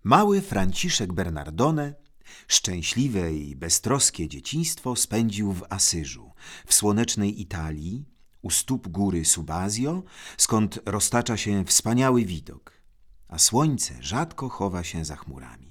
Mały Franciszek Bernardone szczęśliwe i beztroskie dzieciństwo spędził w Asyżu, w słonecznej Italii, u stóp góry Subazio, skąd roztacza się wspaniały widok, a słońce rzadko chowa się za chmurami.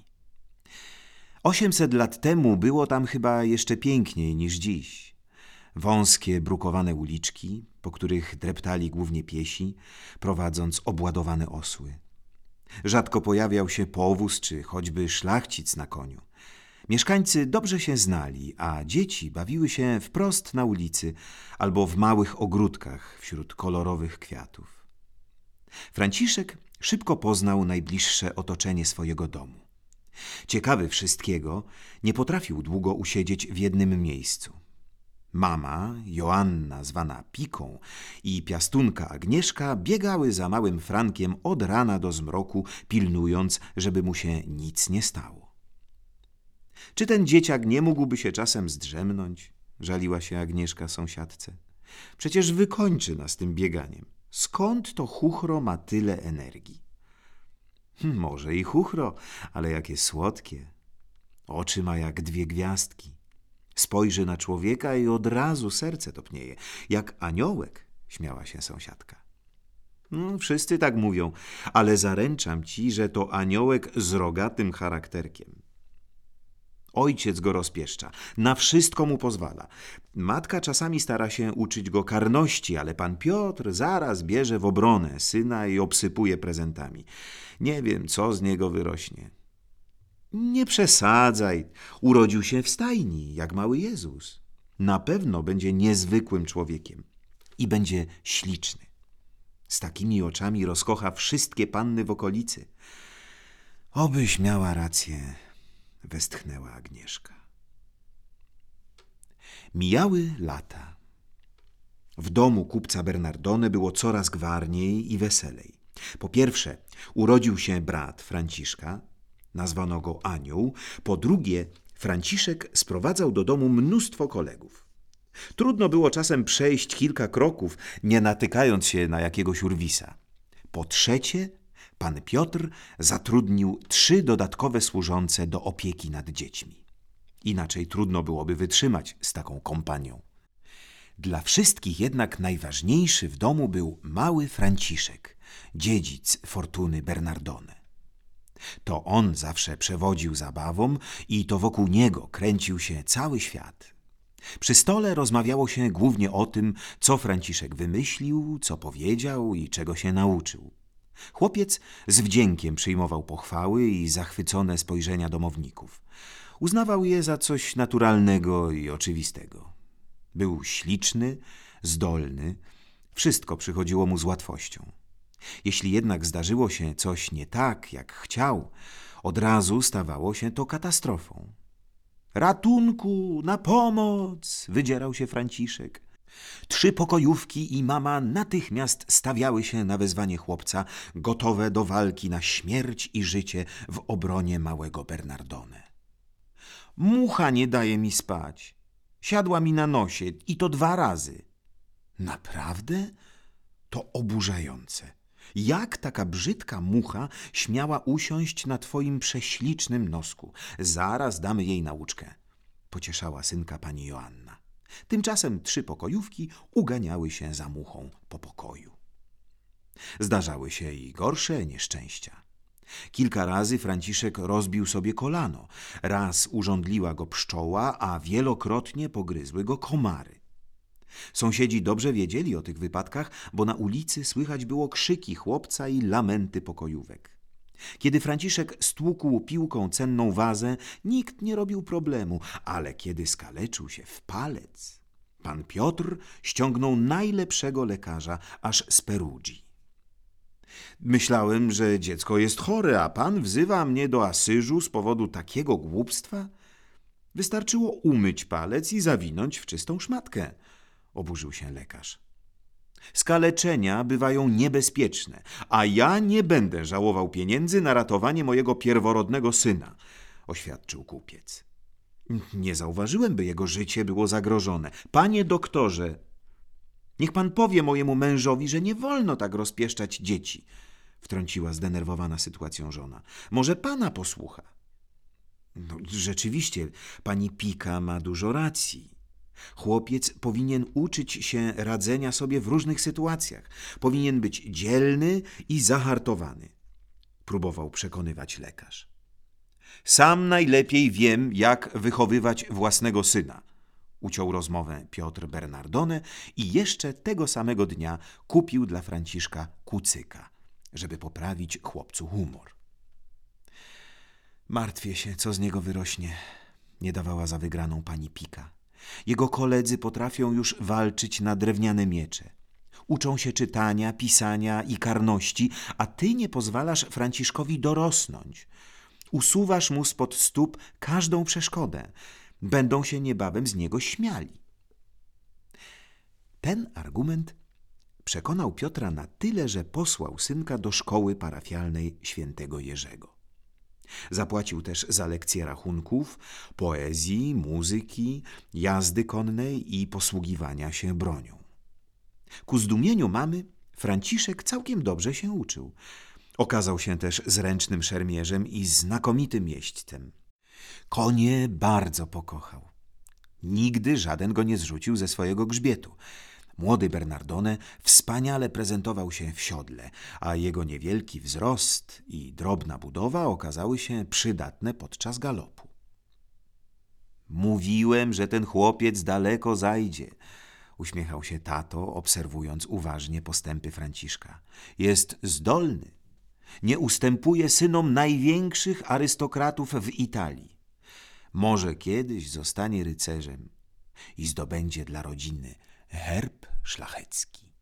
800 lat temu było tam chyba jeszcze piękniej niż dziś. Wąskie, brukowane uliczki, po których dreptali głównie piesi, prowadząc obładowane osły. Rzadko pojawiał się powóz czy choćby szlachcic na koniu. Mieszkańcy dobrze się znali, a dzieci bawiły się wprost na ulicy albo w małych ogródkach wśród kolorowych kwiatów. Franciszek szybko poznał najbliższe otoczenie swojego domu. Ciekawy wszystkiego, nie potrafił długo usiedzieć w jednym miejscu. Mama, Joanna zwana Piką, i piastunka Agnieszka biegały za małym Frankiem od rana do zmroku, pilnując, żeby mu się nic nie stało. Czy ten dzieciak nie mógłby się czasem zdrzemnąć? Żaliła się Agnieszka sąsiadce. Przecież wykończy nas tym bieganiem. Skąd to chuchro ma tyle energii? Może i chuchro, ale jakie słodkie. Oczy ma jak dwie gwiazdki. Spojrzy na człowieka i od razu serce topnieje. Jak aniołek, śmiała się sąsiadka. Wszyscy tak mówią, ale zaręczam ci, że to aniołek z rogatym charakterkiem. Ojciec go rozpieszcza, na wszystko mu pozwala. Matka czasami stara się uczyć go karności, ale pan Piotr zaraz bierze w obronę syna i obsypuje prezentami. Nie wiem, co z niego wyrośnie. Nie przesadzaj, urodził się w stajni, jak mały Jezus. Na pewno będzie niezwykłym człowiekiem i będzie śliczny. Z takimi oczami rozkocha wszystkie panny w okolicy. Obyś miała rację, westchnęła Agnieszka. Mijały lata. W domu kupca Bernardone było coraz gwarniej i weselej. Po pierwsze, urodził się brat Franciszka, nazwano go Anioł. Po drugie, Franciszek sprowadzał do domu mnóstwo kolegów. Trudno było czasem przejść kilka kroków, nie natykając się na jakiegoś urwisa. Po trzecie, pan Piotr zatrudnił 3 dodatkowe służące do opieki nad dziećmi. Inaczej trudno byłoby wytrzymać z taką kompanią. Dla wszystkich jednak najważniejszy w domu był mały Franciszek, dziedzic fortuny Bernardone. To on zawsze przewodził zabawom i to wokół niego kręcił się cały świat. Przy stole rozmawiało się głównie o tym, co Franciszek wymyślił, co powiedział i czego się nauczył. Chłopiec z wdziękiem przyjmował pochwały i zachwycone spojrzenia domowników. Uznawał je za coś naturalnego i oczywistego. Był śliczny, zdolny, wszystko przychodziło mu z łatwością. Jeśli jednak zdarzyło się coś nie tak, jak chciał, od razu stawało się to katastrofą. Ratunku, na pomoc! Wydzierał się Franciszek. 3 pokojówki i mama natychmiast stawiały się na wezwanie chłopca, gotowe do walki na śmierć i życie w obronie małego Bernardone. Mucha nie daje mi spać. Siadła mi na nosie i to 2 razy. Naprawdę? To oburzające. Jak taka brzydka mucha śmiała usiąść na twoim prześlicznym nosku? Zaraz damy jej nauczkę, pocieszała synka pani Joanna. Tymczasem 3 pokojówki uganiały się za muchą po pokoju. Zdarzały się i gorsze nieszczęścia. Kilka razy Franciszek rozbił sobie kolano. Raz urządliła go pszczoła, a wielokrotnie pogryzły go komary. Sąsiedzi dobrze wiedzieli o tych wypadkach, bo na ulicy słychać było krzyki chłopca i lamenty pokojówek. Kiedy Franciszek stłukł piłką cenną wazę, nikt nie robił problemu, ale kiedy skaleczył się w palec, pan Piotr ściągnął najlepszego lekarza aż z Perugii. Myślałem, że dziecko jest chore, a pan wzywa mnie do Asyżu z powodu takiego głupstwa? Wystarczyło umyć palec i zawinąć w czystą szmatkę, oburzył się lekarz. Skaleczenia bywają niebezpieczne, a ja nie będę żałował pieniędzy na ratowanie mojego pierworodnego syna, oświadczył kupiec. Nie zauważyłem, by jego życie było zagrożone. Panie doktorze, niech pan powie mojemu mężowi, że nie wolno tak rozpieszczać dzieci, wtrąciła zdenerwowana sytuacją żona. Może pana posłucha? No, rzeczywiście, pani Pika ma dużo racji. Chłopiec powinien uczyć się radzenia sobie w różnych sytuacjach. Powinien być dzielny i zahartowany, próbował przekonywać lekarz. Sam najlepiej wiem, jak wychowywać własnego syna, uciął rozmowę Piotr Bernardone i jeszcze tego samego dnia kupił dla Franciszka kucyka, żeby poprawić chłopcu humor. Martwię się, co z niego wyrośnie, nie dawała za wygraną pani Pika. Jego koledzy potrafią już walczyć na drewniane miecze. Uczą się czytania, pisania i karności, a ty nie pozwalasz Franciszkowi dorosnąć. Usuwasz mu spod stóp każdą przeszkodę. Będą się niebawem z niego śmiali. Ten argument przekonał Piotra na tyle, że posłał synka do szkoły parafialnej świętego Jerzego. Zapłacił też za lekcje rachunków, poezji, muzyki, jazdy konnej i posługiwania się bronią. Ku zdumieniu mamy Franciszek całkiem dobrze się uczył. Okazał się też zręcznym szermierzem i znakomitym jeźdźcem. Konie bardzo pokochał. Nigdy żaden go nie zrzucił ze swojego grzbietu. Młody Bernardone wspaniale prezentował się w siodle, a jego niewielki wzrost i drobna budowa okazały się przydatne podczas galopu. Mówiłem, że ten chłopiec daleko zajdzie, uśmiechał się tato, obserwując uważnie postępy Franciszka. Jest zdolny. Nie ustępuje synom największych arystokratów w Italii. Może kiedyś zostanie rycerzem i zdobędzie dla rodziny herb szlachecki.